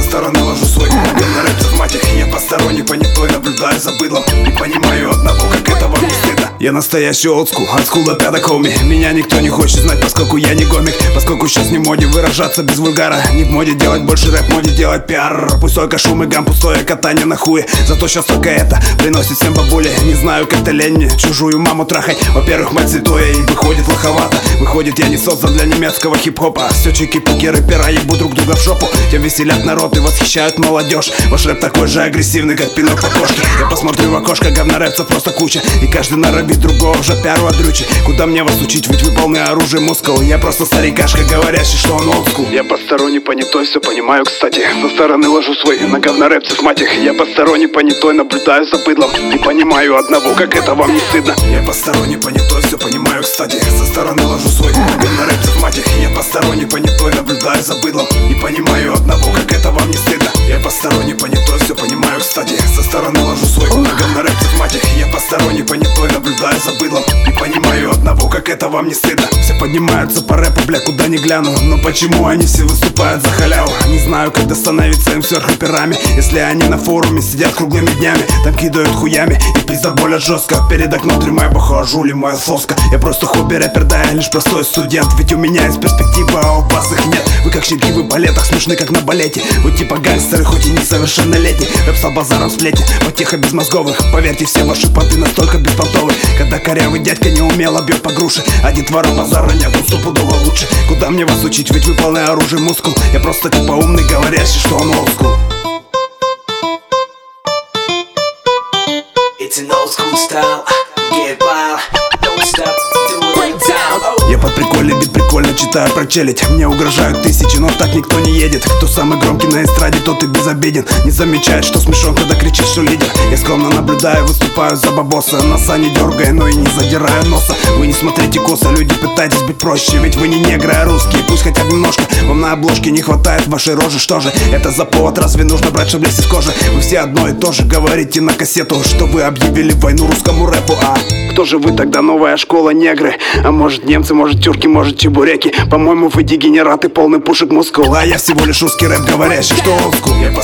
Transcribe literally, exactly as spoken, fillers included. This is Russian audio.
стороны ложу свой говно рэпцев, мать их. Я посторонний, понятой, наблюдаю за быдлом и понимаю одного, как это вам не стыдно. Я настоящий олдскул, от скул до пяток, хоми. Меня никто не хочет знать, поскольку я не гомик. Поскольку сейчас не в моде выражаться без вульгара. Не в моде делать больше рэп, в моде делать пиар. Пусть только шум и гам, пустое катание на хуе. Зато сейчас только это приносит всем бабули. Не знаю, как-то лень мне чужую маму трахать. Во-первых, мать святое, и выходит лоховато. Выходит, я не создан для немецкого хип-хопа. Все чики-пуки, рэпера ебут друг друга в жопу. Тем веселят народ и восхищают молодежь. Ваш рэп такой же агрессивный, как пинок по кошке. Я посмотрю в окошко, говна рэпцев просто куча. И каждый норовит другого же первого дрючи. Куда мне вас учить, ведь вы полны оружия мускул. Я просто старикашка, говорящий, что он олдскул. Я посторонний, понятой, все понимаю, кстати. Со стороны ложу свой на говна рэпцев, мать их. Я посторонний, понятой, наблюдаю за быдлом и понимаю одного, как это вам не стыдно. Я посторонний, понятой, все понимаю, кстати. Со стороны ложу свой на говна рэпцев, мать их. Я посторонний, понятой, наблюдаю за быдлом и понимаю одного, как это вам не стыдно. Я посторонний, понятой, все понимаю, кстати. Со стороны ложу свой на говна рэпцев, мать их. Я посторонний, понятой, наблюдаю за быдлом и понимаю одного, как это вам не стыдно. Все поднимаются по рэпу, бля, куда не гляну. Но почему они все выступают за халяву? Не знаю, когда становиться им сверхрэперами. Если они на форуме сидят круглыми днями, там кидают хуями и пиздоболят жестко. Перед окном тримай похожу ли моя соска. Я просто хобби-рэпер, да, я лишь простой студент. Ведь у меня есть перспектива, а у вас их нет. Вы как щенки в балетах, смешны как на балете. Вы типа гангстеры, хоть и несовершеннолетний. Рэп стал базаром сплетни, потеха безмозговых. Поверьте, все ваши поты настолько беспонтовы. Когда корявый дядька неумело бьет по груши, а детвора базара нет, он стопудово лучше. Куда мне вас учить, ведь вы полны оружия мускул. Я просто типа умный, говорящий, что он олдскул. It's an old school style, get wild, don't stop, do it down. Я под прикольный бит, прикольно читаю про челядь. Мне угрожают тысячи, но так никто не едет. Кто самый громкий на эстраде, тот и безобиден. Не замечает, что смешон, когда кричит, что лидер. Я скромно наблюдаю, выступаю за бабоса. Носа не дергая, но и не задираю носа. Вы не смотрите косо, люди, пытайтесь быть проще. Ведь вы не негры, а русские, пусть хотя бы немножко. Вам на обложке не хватает вашей рожи, что же? Это за повод, разве нужно брать, чтобы лезть из кожи? Вы все одно и то же говорите на кассету, что вы объявили войну русскому рэпу. А кто же вы тогда, новая школа, негры? А может немцы, может тюрки, может чебуреки? По-моему, вы дегенераты, полный пушек мускул. А я всего лишь русский рэп, говорящий, что олдскул. Я